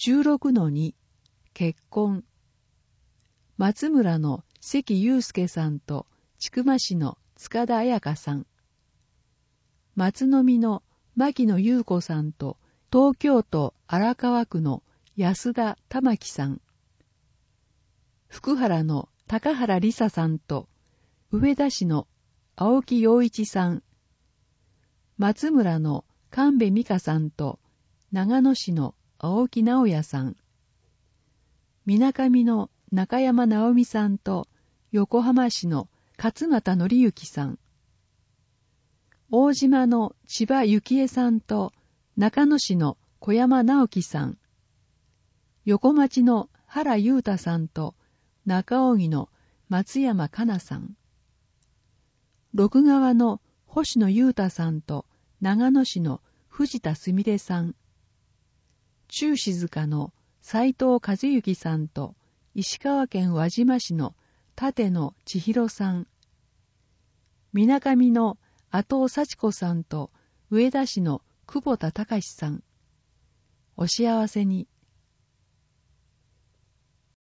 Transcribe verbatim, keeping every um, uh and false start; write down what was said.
じゅうろくのに 結婚。松村の関祐介さんと千曲市の塚田彩香さん。松の実の牧野優子さんと東京都荒川区の安田玉樹さん。福原の高原梨沙さんと上田市の青木陽一さん。松村の神戸美香さんと長野市の青木直也さん。みなかみの中山直美さんと横浜市の勝俣則之さん。大島の千葉幸恵さんと中野市の小山直樹さん。横町の原裕太さんと中荻の松山香奈さん。六川の星野裕太さんと長野市の藤田すみれさん。中静かの斉藤和幸さんと石川県輪島市の立野千尋さん。みなかみの後尾幸子さんと上田市の久保田隆さん。お幸せに。